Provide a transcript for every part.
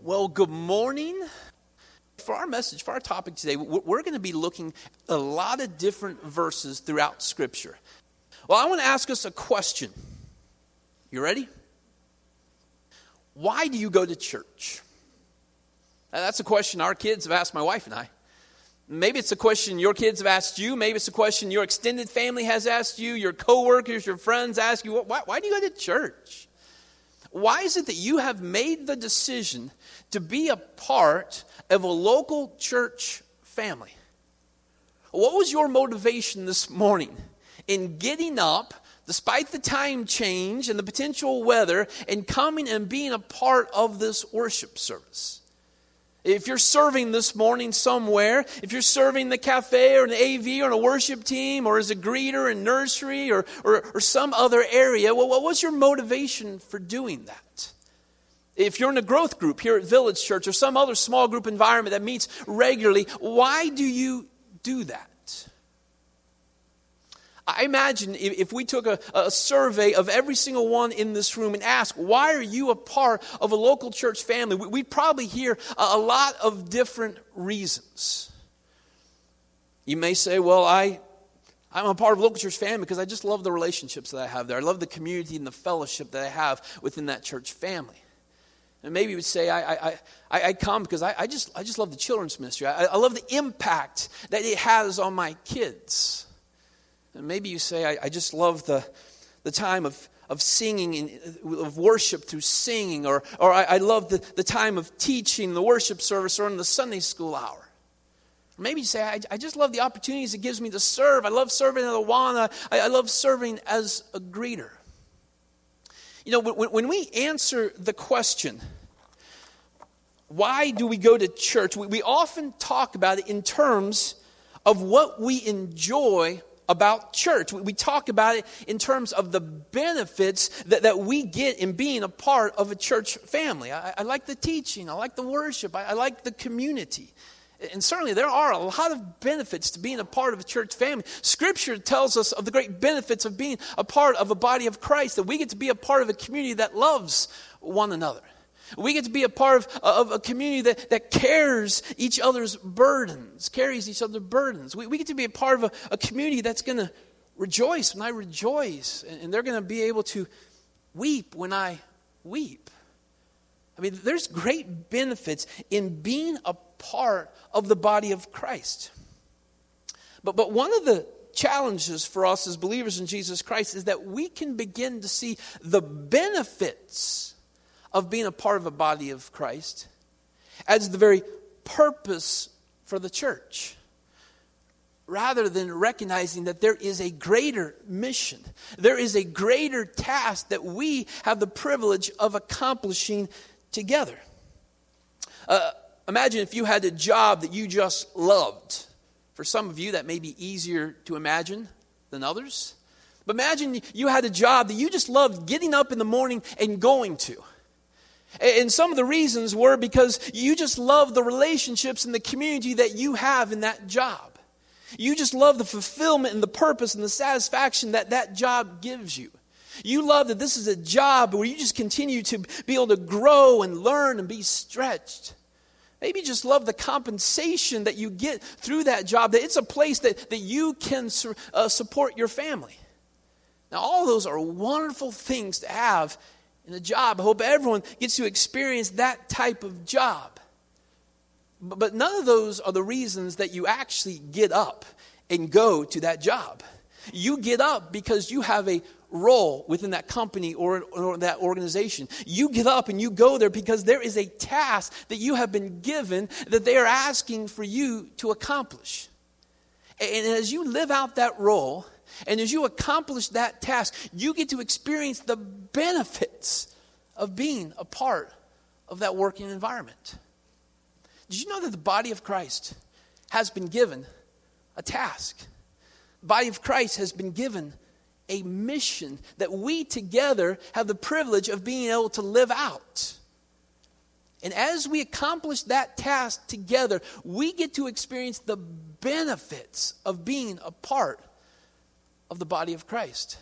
Well, good morning. For our message, for our topic today, we're going to be looking at a lot of different verses throughout Scripture. Well, I want to ask us a question. You ready? Why do you go to church? That's a question our kids have asked my wife and I. Maybe it's a question your kids have asked you. Maybe it's a question your extended family has asked you. Your coworkers, your friends ask you, why do you go to church? Why is it that you have made the decision to be a part of a local church family? What was your motivation this morning in getting up, despite the time change and the potential weather, and coming and being a part of this worship service? If you're serving this morning somewhere, if you're serving the cafe or an AV or in a worship team or as a greeter in nursery or some other area, well, what was your motivation for doing that? If you're in a growth group here at Village Church or some other small group environment that meets regularly, why do you do that? I imagine if we took a survey of every single one in this room and asked, why are you a part of a local church family? We'd probably hear a lot of different reasons. You may say, well, I'm a part of a local church family because I just love the relationships that I have there. I love the community and the fellowship that I have within that church family. And maybe you would say, I come because I just love the children's ministry. I love the impact that it has on my kids. And maybe you say, I just love the time of singing, of worship through singing, or I love the time of teaching, the worship service, or in the Sunday school hour. Or maybe you say, I just love the opportunities it gives me to serve. I love serving at Awana. I love serving as a greeter. You know, when we answer the question, why do we go to church, we often talk about it in terms of what we enjoy about church. We talk about it in terms of the benefits that we get in being a part of a church family. I like the teaching. I like the worship. I like the community. And certainly there are a lot of benefits to being a part of a church family. Scripture tells us of the great benefits of being a part of a body of Christ, that we get to be a part of a community that loves one another. We get to be a part of a community that carries each other's burdens. We get to be a part of a community that's going to rejoice when I rejoice. And they're going to be able to weep when I weep. I mean, there's great benefits in being a part of the body of Christ. But one of the challenges for us as believers in Jesus Christ is that we can begin to see the benefits of being a part of a body of Christ as the very purpose for the church, rather than recognizing that there is a greater mission. There is a greater task that we have the privilege of accomplishing together. Imagine if you had a job that you just loved. For some of you, that may be easier to imagine than others. But imagine you had a job that you just loved getting up in the morning and going to. And some of the reasons were because you just love the relationships and the community that you have in that job. You just love the fulfillment and the purpose and the satisfaction that job gives you. You love that this is a job where you just continue to be able to grow and learn and be stretched. Maybe you just love the compensation that you get through that job, that it's a place that you can support your family. Now, all those are wonderful things to have in a job. I hope everyone gets to experience that type of job. But none of those are the reasons that you actually get up and go to that job. You get up because you have a role within that company or that organization. You get up and you go there because there is a task that you have been given that they are asking for you to accomplish. And as you live out that role, and as you accomplish that task, you get to experience the benefits of being a part of that working environment. Did you know that the body of Christ has been given a task? The body of Christ has been given a mission that we together have the privilege of being able to live out. And as we accomplish that task together, we get to experience the benefits of being a part of the body of Christ.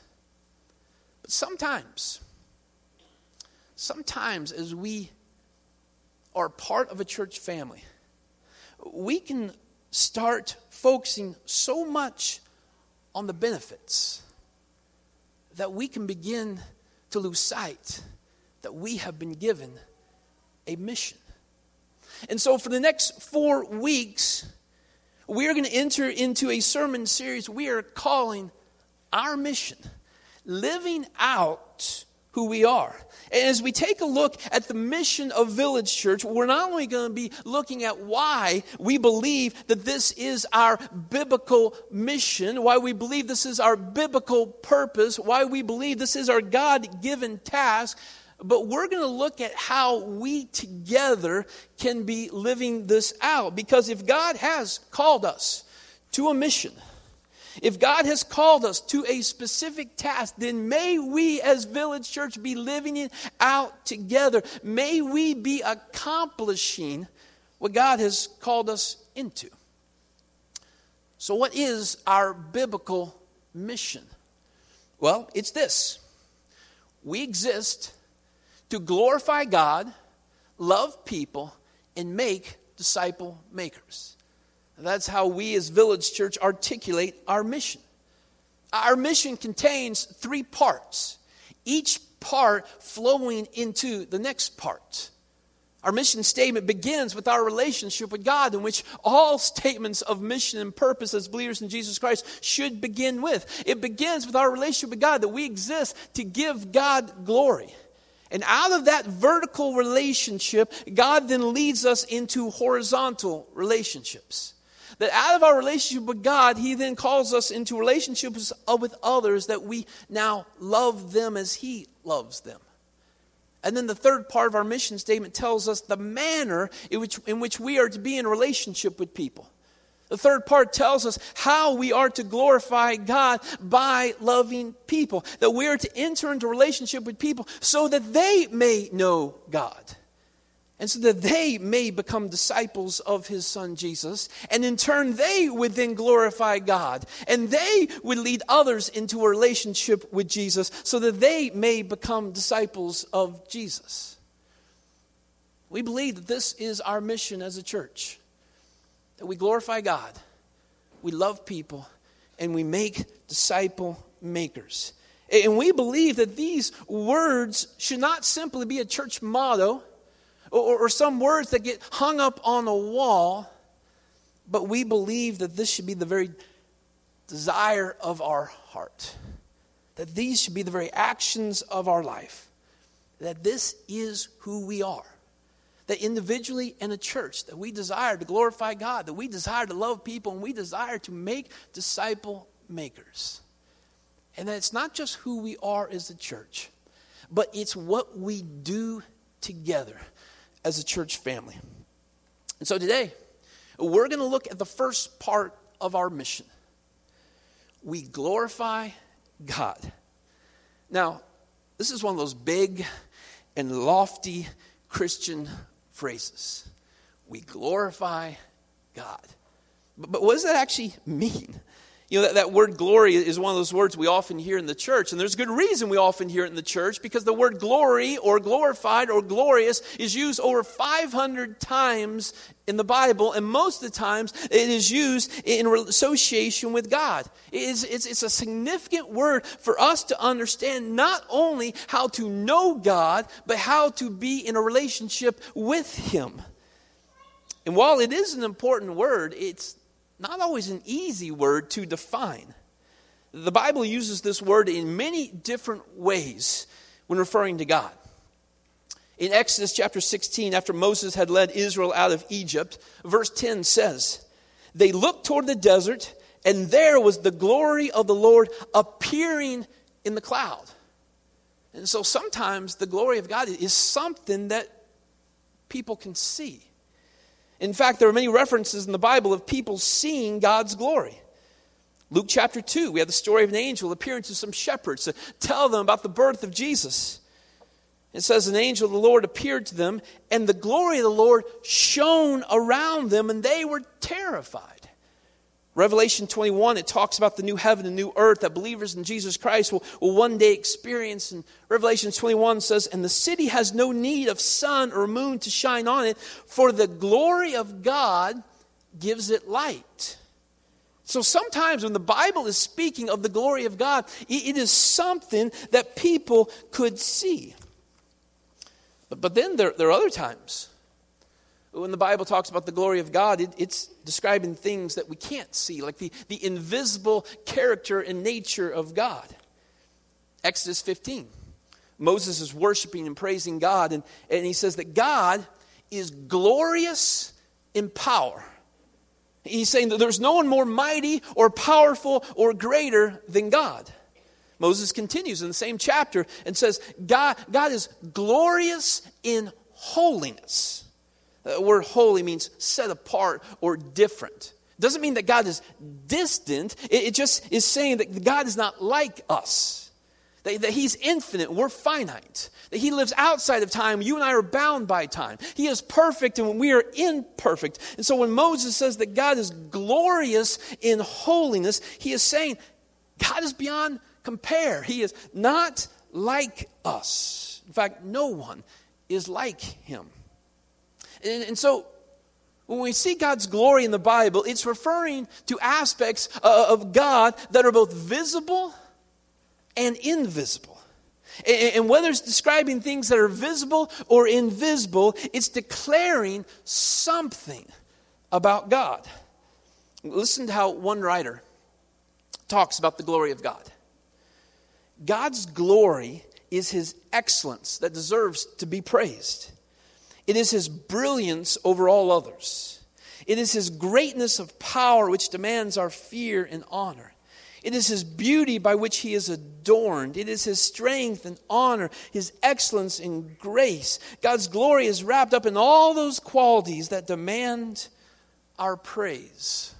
But sometimes as we are part of a church family, we can start focusing so much on the benefits that we can begin to lose sight that we have been given a mission. And so for the next 4 weeks, we are going to enter into a sermon series we are calling Our Mission, Living Out Who We Are. And as we take a look at the mission of Village Church, we're not only going to be looking at why we believe that this is our biblical mission, why we believe this is our biblical purpose, why we believe this is our God-given task, but we're going to look at how we together can be living this out. Because if God has called us to a mission, if God has called us to a specific task, then may we as Village Church be living it out together. May we be accomplishing what God has called us into. So what is our biblical mission? Well, it's this. We exist to glorify God, love people, and make disciple makers. That's how we as Village Church articulate our mission. Our mission contains 3 parts, each part flowing into the next part. Our mission statement begins with our relationship with God, in which all statements of mission and purpose as believers in Jesus Christ should begin with. It begins with our relationship with God, that we exist to give God glory. And out of that vertical relationship, God then leads us into horizontal relationships. That out of our relationship with God, He then calls us into relationships with others, that we now love them as He loves them. And then the third part of our mission statement tells us the manner in which we are to be in relationship with people. The third part tells us how we are to glorify God by loving people. That we are to enter into relationship with people so that they may know God. And so that they may become disciples of His Son Jesus. And in turn, they would then glorify God. And they would lead others into a relationship with Jesus so that they may become disciples of Jesus. We believe that this is our mission as a church. That we glorify God, we love people, and we make disciple makers. And we believe that these words should not simply be a church motto, or some words that get hung up on a wall, but we believe that this should be the very desire of our heart. That these should be the very actions of our life. That this is who we are. That individually and a church, that we desire to glorify God, that we desire to love people, and we desire to make disciple makers. And that it's not just who we are as a church, but it's what we do together as a church family. And so today, we're going to look at the first part of our mission. We glorify God. Now, this is one of those big and lofty Christian phrases. We glorify God. But what does that actually mean? You know, that word glory is one of those words we often hear in the church. And there's good reason we often hear it in the church, because the word glory or glorified or glorious is used over 500 times in the Bible. And most of the times it is used in association with God. It's a significant word for us to understand not only how to know God, but how to be in a relationship with Him. And while it is an important word, it's not always an easy word to define. The Bible uses this word in many different ways when referring to God. In Exodus chapter 16, after Moses had led Israel out of Egypt, verse 10 says, "They looked toward the desert, and there was the glory of the Lord appearing in the cloud." And so sometimes the glory of God is something that people can see. In fact, there are many references in the Bible of people seeing God's glory. Luke chapter 2, we have the story of an angel appearing to some shepherds to tell them about the birth of Jesus. It says, an angel of the Lord appeared to them, and the glory of the Lord shone around them, and they were terrified. Revelation 21, it talks about the new heaven and new earth that believers in Jesus Christ will one day experience. And Revelation 21 says, "And the city has no need of sun or moon to shine on it, for the glory of God gives it light." So sometimes when the Bible is speaking of the glory of God, it is something that people could see. But then there are other times when the Bible talks about the glory of God, it's describing things that we can't see, like the invisible character and nature of God. Exodus 15. Moses is worshiping and praising God, and he says that God is glorious in power. He's saying that there's no one more mighty or powerful or greater than God. Moses continues in the same chapter and says, God is glorious in holiness. The word holy means set apart or different. It doesn't mean that God is distant. It just is saying that God is not like us. That He's infinite, we're finite. That He lives outside of time, you and I are bound by time. He is perfect and we are imperfect. And so when Moses says that God is glorious in holiness, he is saying God is beyond compare. He is not like us. In fact, no one is like Him. And so, when we see God's glory in the Bible, it's referring to aspects of God that are both visible and invisible. And whether it's describing things that are visible or invisible, it's declaring something about God. Listen to how one writer talks about the glory of God. God's glory is His excellence that deserves to be praised. It is His brilliance over all others. It is His greatness of power which demands our fear and honor. It is His beauty by which He is adorned. It is His strength and honor, His excellence and grace. God's glory is wrapped up in all those qualities that demand our praise.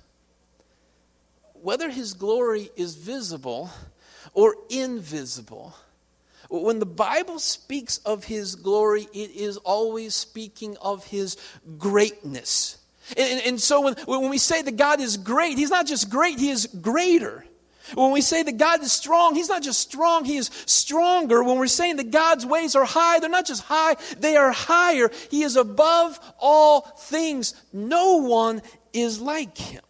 Whether His glory is visible or invisible, when the Bible speaks of His glory, it is always speaking of His greatness. And so when we say that God is great, He's not just great, He is greater. When we say that God is strong, He's not just strong, He is stronger. When we're saying that God's ways are high, they're not just high, they are higher. He is above all things. No one is like Him.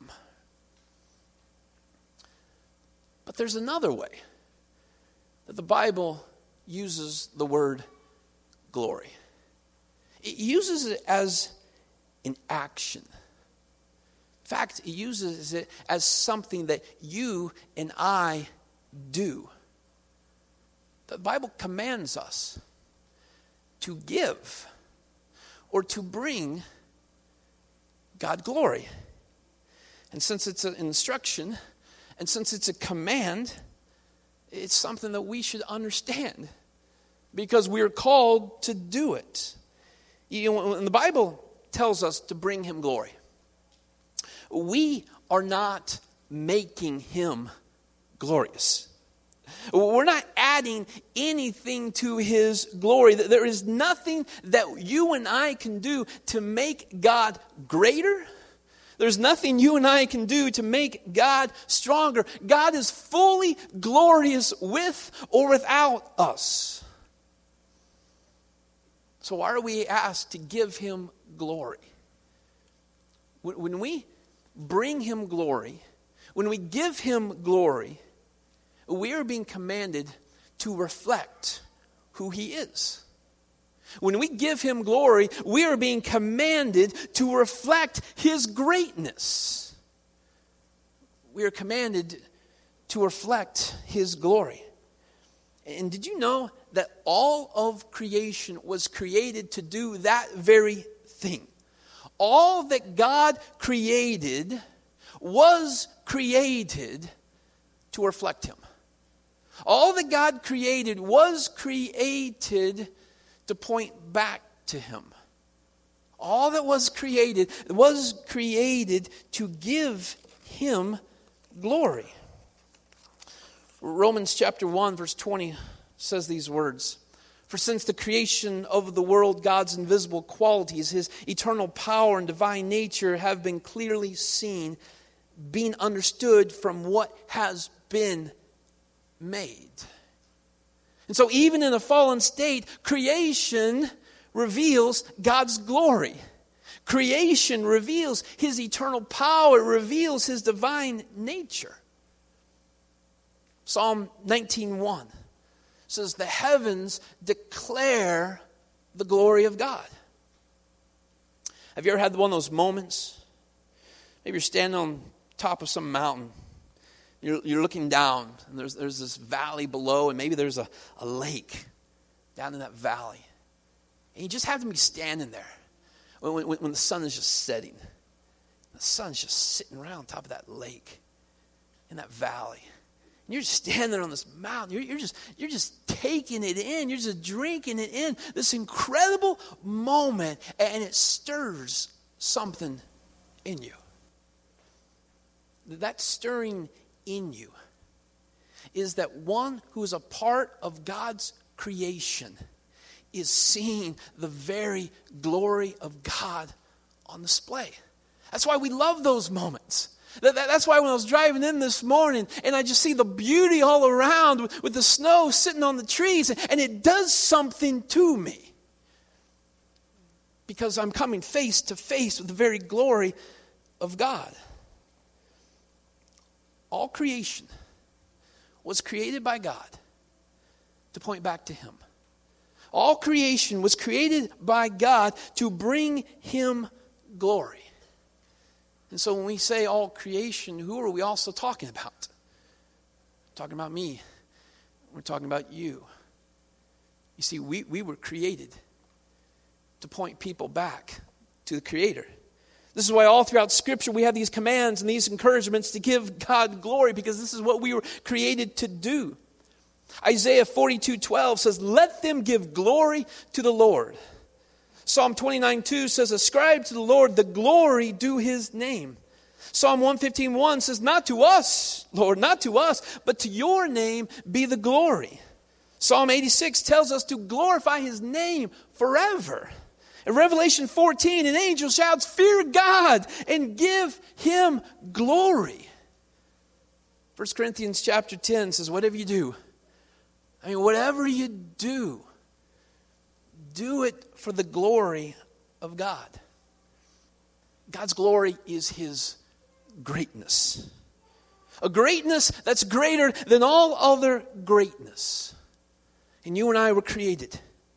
But there's another way that the Bible uses the word glory. It uses it as an action. In fact, it uses it as something that you and I do. The Bible commands us to give or to bring God glory. And since it's an instruction, and since it's a command, it's something that we should understand because we are called to do it. You know, when the Bible tells us to bring Him glory, we are not making Him glorious. We're not adding anything to His glory. There is nothing that you and I can do to make God greater. There's nothing you and I can do to make God stronger. God is fully glorious with or without us. So why are we asked to give Him glory? When we bring Him glory, when we give Him glory, we are being commanded to reflect who He is. When we give Him glory, we are being commanded to reflect His greatness. We are commanded to reflect His glory. And did you know that all of creation was created to do that very thing? All that God created was created to reflect Him. All that God created was created to point back to Him. All that was created to give Him glory. Romans chapter 1 verse 20 says these words: "For since the creation of the world, God's invisible qualities, His eternal power and divine nature have been clearly seen, being understood from what has been made. And so even in a fallen state, creation reveals God's glory. Creation reveals His eternal power, reveals His divine nature. Psalm 19:1 says, "The heavens declare the glory of God." Have you ever had one of those moments? Maybe you're standing on top of some mountain. You're looking down, and there's this valley below, and maybe there's a lake down in that valley. And you just have to be standing there when the sun is just setting. The sun's just sitting around on top of that lake in that valley. And you're just standing there on this mountain. You're just taking it in. You're just drinking it in. This incredible moment, and it stirs something in you. That stirring in you is that one who is a part of God's creation is seeing the very glory of God on display. That's why we love those moments. That's why when I was driving in this morning and I just see the beauty all around with the snow sitting on the trees, and it does something to me. Because I'm coming face to face with the very glory of God. All creation was created by God to point back to Him. All creation was created by God to bring Him glory. And so when we say all creation, who are we also talking about? We're talking about me. We're talking about you. You see, we were created to point people back to the Creator. This is why all throughout Scripture we have these commands and these encouragements to give God glory, because this is what we were created to do. Isaiah 42:12 says, "Let them give glory to the Lord." Psalm 29:2 says, "Ascribe to the Lord the glory due His name." Psalm 115:1 says, "Not to us, Lord, not to us, but to your name be the glory." Psalm 86 tells us to glorify His name forever. In Revelation 14, an angel shouts, "Fear God and give Him glory." 1 Corinthians chapter 10 says, whatever you do, whatever you do it for the glory of God. God's glory is His greatness. A greatness that's greater than all other greatness. And you and I were created.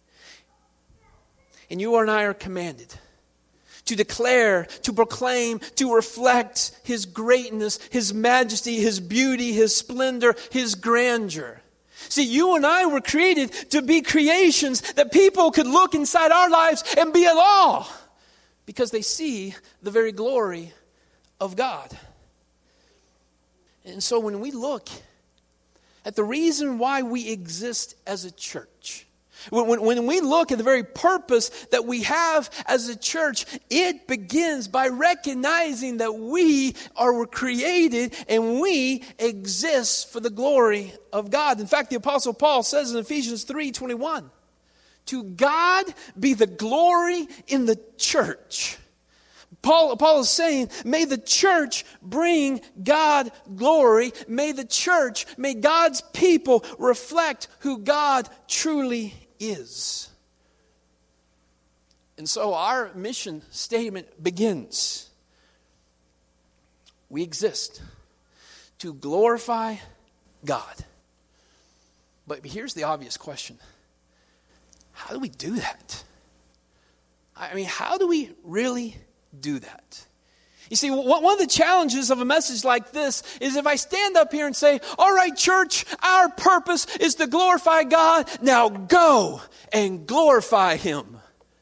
And you and I are commanded to declare, to proclaim, to reflect His greatness, His majesty, His beauty, His splendor, His grandeur. See, you and I were created to be creations that people could look inside our lives and be at awe, because they see the very glory of God. And so when we look at the reason why we exist as a church, when we look at the very purpose that we have as a church, it begins by recognizing that we are created and we exist for the glory of God. In fact, the Apostle Paul says in Ephesians 3:21, "To God be the glory in the church." Paul is saying, may the church bring God glory. May God's people reflect who God truly is. And so our mission statement begins. We exist to glorify God. But here's the obvious question. How do we do that? How do we really do that? You see, one of the challenges of a message like this is if I stand up here and say, all right, church, our purpose is to glorify God. Now go and glorify Him.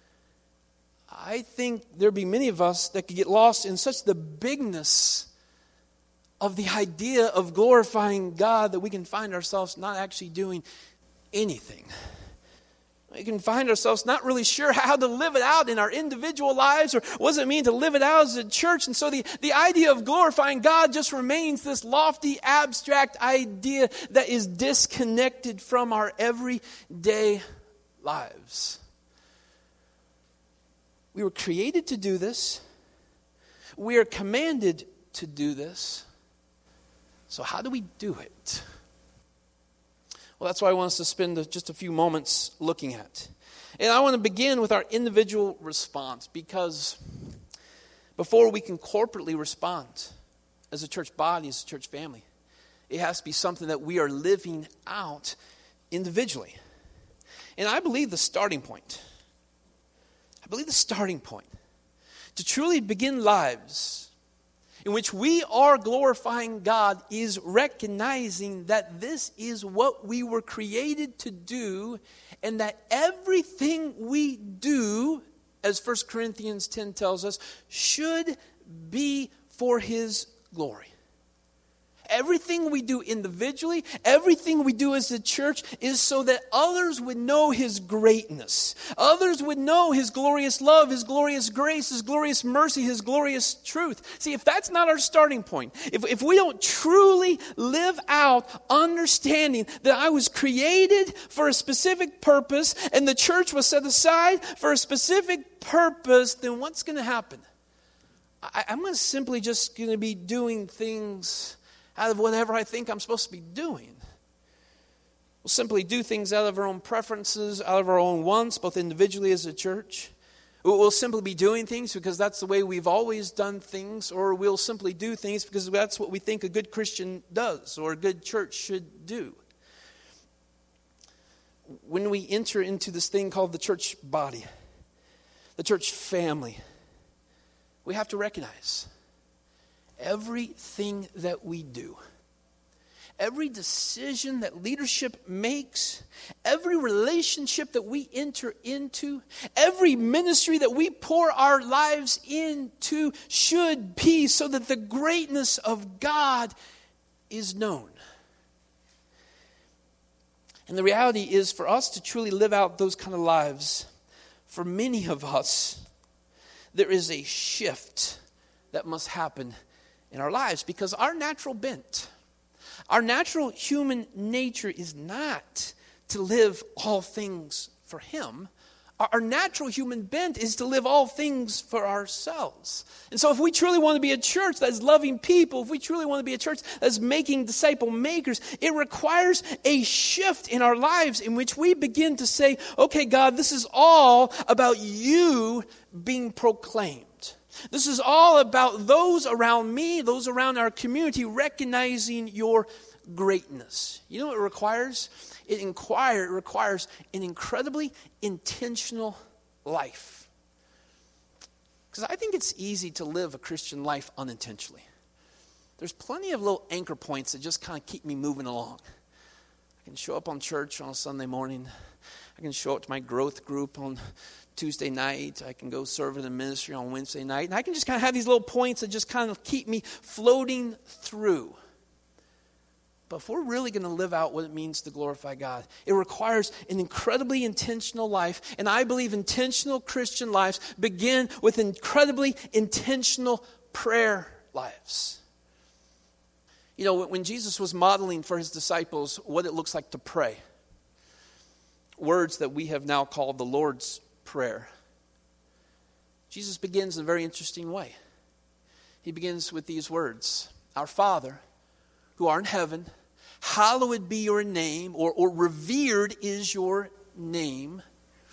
I think there'd be many of us that could get lost in such the bigness of the idea of glorifying God that we can find ourselves not actually doing anything. We can find ourselves not really sure how to live it out in our individual lives, or what does it mean to live it out as a church. And so the idea of glorifying God just remains this lofty, abstract idea that is disconnected from our everyday lives. We were created to do this. We are commanded to do this. So how do we do it? Well, that's what I want us to spend just a few moments looking at. And I want to begin with our individual response, because before we can corporately respond as a church body, as a church family, it has to be something that we are living out individually. And I believe the starting point to truly begin lives in which we are glorifying God is recognizing that this is what we were created to do, and that everything we do, as 1 Corinthians 10 tells us, should be for His glory. Everything we do individually, everything we do as a church is so that others would know His greatness. Others would know His glorious love, His glorious grace, His glorious mercy, His glorious truth. See, if that's not our starting point, if we don't truly live out understanding that I was created for a specific purpose and the church was set aside for a specific purpose, then what's going to happen? I'm going to simply just going to be doing things out of whatever I think I'm supposed to be doing. We'll simply do things out of our own preferences, out of our own wants, both individually as a church. We'll simply be doing things because that's the way we've always done things, or we'll simply do things because that's what we think a good Christian does or a good church should do. When we enter into this thing called the church body, the church family, we have to recognize everything that we do, every decision that leadership makes, every relationship that we enter into, every ministry that we pour our lives into should be so that the greatness of God is known. And the reality is, for us to truly live out those kind of lives, for many of us, there is a shift that must happen in our lives, because our natural bent, our natural human nature is not to live all things for Him. Our natural human bent is to live all things for ourselves. And so if we truly want to be a church that is loving people, if we truly want to be a church that is making disciple makers, it requires a shift in our lives in which we begin to say, okay, God, this is all about You being proclaimed. This is all about those around me, those around our community, recognizing Your greatness. You know what it requires? It requires an incredibly intentional life. Because I think it's easy to live a Christian life unintentionally. There's plenty of little anchor points that just kind of keep me moving along. I can show up on church on a Sunday morning. I can show up to my growth group on Tuesday night. I can go serve in the ministry on Wednesday night. And I can just kind of have these little points that just kind of keep me floating through. But if we're really going to live out what it means to glorify God, it requires an incredibly intentional life. And I believe intentional Christian lives begin with incredibly intentional prayer lives. You know, when Jesus was modeling for His disciples what it looks like to pray, words that we have now called the Lord's Prayer, Jesus begins in a very interesting way. He begins with these words: Our Father, who art in heaven, hallowed be Your name, or revered is Your name.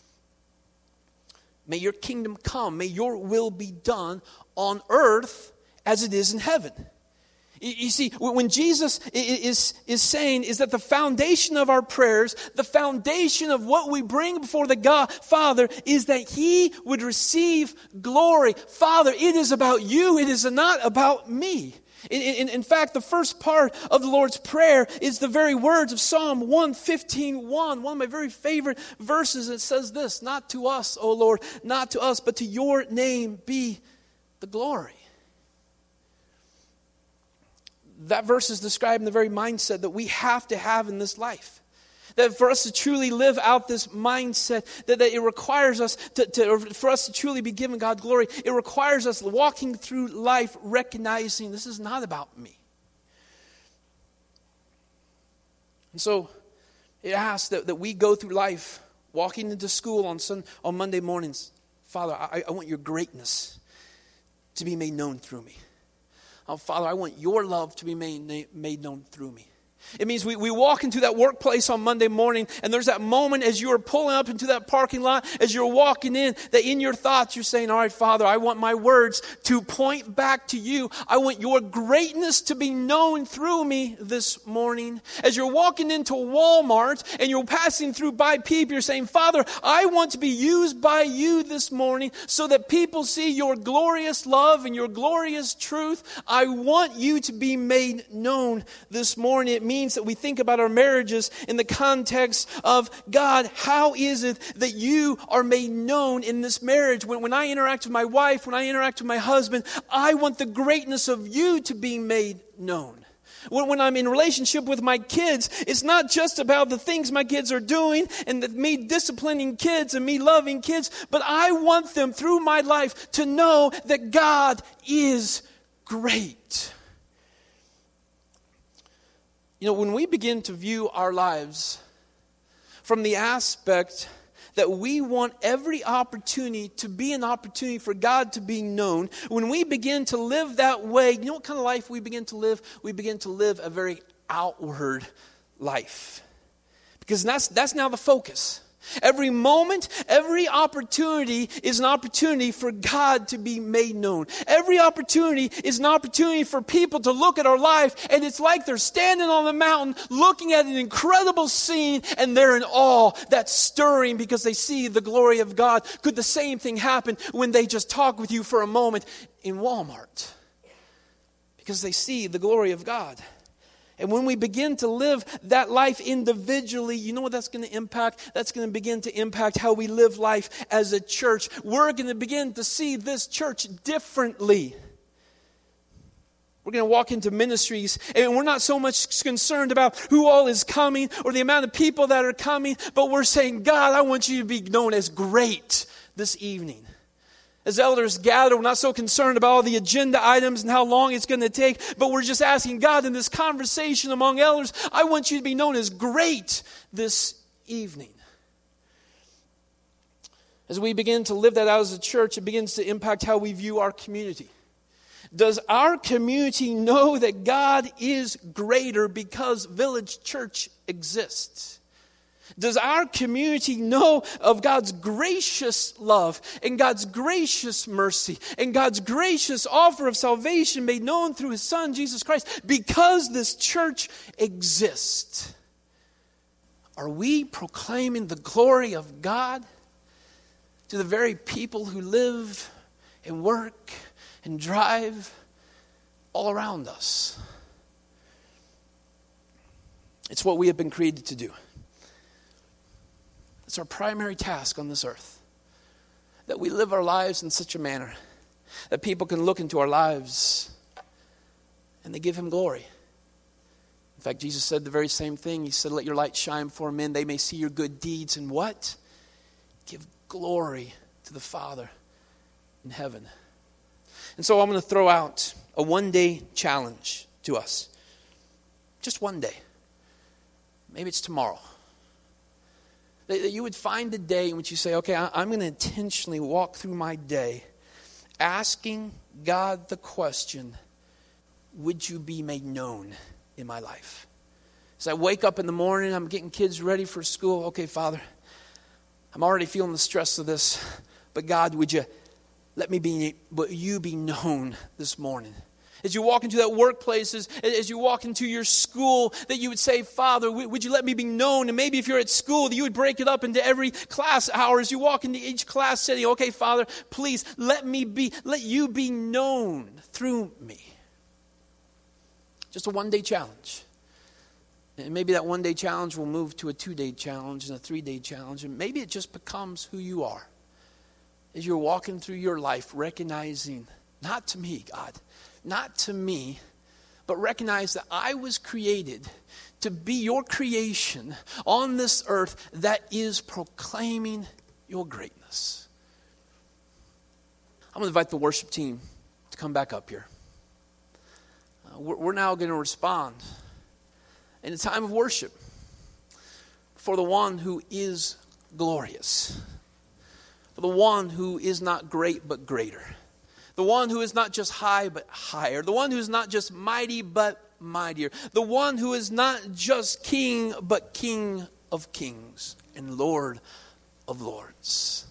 May Your kingdom come. May Your will be done on earth as it is in heaven. You see, when Jesus is saying is that the foundation of our prayers, the foundation of what we bring before the God Father, is that He would receive glory. Father, it is about You. It is not about me. In fact, the first part of the Lord's Prayer is the very words of Psalm 115:1, one of my very favorite verses. It says this: Not to us, O Lord, not to us, but to Your name be the glory. That verse is describing the very mindset that we have to have in this life. That for us to truly live out this mindset, that it requires us for us to truly be given God glory, it requires us walking through life recognizing this is not about me. And so it asks that we go through life walking into school on Monday mornings. Father, I want Your greatness to be made known through me. Oh, Father, I want your love to be made known through me. It means we walk into that workplace on Monday morning, and there's that moment as you are pulling up into that parking lot, as you're walking in, that in your thoughts you're saying, all right, Father, I want my words to point back to you. I want your greatness to be known through me this morning. As you're walking into Walmart and you're passing through by people, you're saying, Father, I want to be used by you this morning so that people see your glorious love and your glorious truth. I want you to be made known this morning. It means that we think about our marriages in the context of, God, how is it that you are made known in this marriage? When I interact with my wife, when I interact with my husband, I want the greatness of you to be made known. When I'm in relationship with my kids, it's not just about the things my kids are doing and me disciplining kids and me loving kids, but I want them through my life to know that God is great. You know, when we begin to view our lives from the aspect that we want every opportunity to be an opportunity for God to be known, when we begin to live that way, you know what kind of life we begin to live? We begin to live a very outward life. Because that's now the focus. Every moment, every opportunity is an opportunity for God to be made known. Every opportunity is an opportunity for people to look at our life, and it's like they're standing on the mountain looking at an incredible scene, and they're in awe. That's stirring because they see the glory of God. Could the same thing happen when they just talk with you for a moment in Walmart? Because they see the glory of God. And when we begin to live that life individually, you know what that's going to impact? That's going to begin to impact how we live life as a church. We're going to begin to see this church differently. We're going to walk into ministries, and we're not so much concerned about who all is coming or the amount of people that are coming, but we're saying, God, I want you to be known as great this evening. As elders gather, we're not so concerned about all the agenda items and how long it's going to take, but we're just asking God in this conversation among elders, I want you to be known as great this evening. As we begin to live that out as a church, it begins to impact how we view our community. Does our community know that God is greater because Village Church exists? Does our community know of God's gracious love and God's gracious mercy and God's gracious offer of salvation made known through His Son, Jesus Christ, because this church exists? Are we proclaiming the glory of God to the very people who live and work and drive all around us? It's what we have been created to do. It's our primary task on this earth, that we live our lives in such a manner that people can look into our lives and they give Him glory. In fact, Jesus said the very same thing. He said, let your light shine before men, they may see your good deeds and what? Give glory to the Father in heaven. And so I'm going to throw out a one-day challenge to us. Just one day. Maybe it's tomorrow. That you would find a day in which you say, okay, I'm going to intentionally walk through my day asking God the question, would you be made known in my life? As I wake up in the morning, I'm getting kids ready for school. Okay, Father, I'm already feeling the stress of this, but God, would you be known this morning? As you walk into that workplace, as you walk into your school, that you would say, Father, would you let me be known? And maybe if you're at school, that you would break it up into every class hour. As you walk into each class setting, okay, Father, please let you be known through me. Just a one-day challenge. And maybe that one-day challenge will move to a 2-day challenge and a 3-day challenge. And maybe it just becomes who you are. As you're walking through your life, recognizing, not to me, God, not to me, but recognize that I was created to be your creation on this earth that is proclaiming your greatness. I'm going to invite the worship team to come back up here. We're now going to respond in a time of worship for the one who is glorious, for the one who is not great but greater, The one who is not just high, but higher. The one who is not just mighty, but mightier. The one who is not just king, but King of kings and Lord of lords.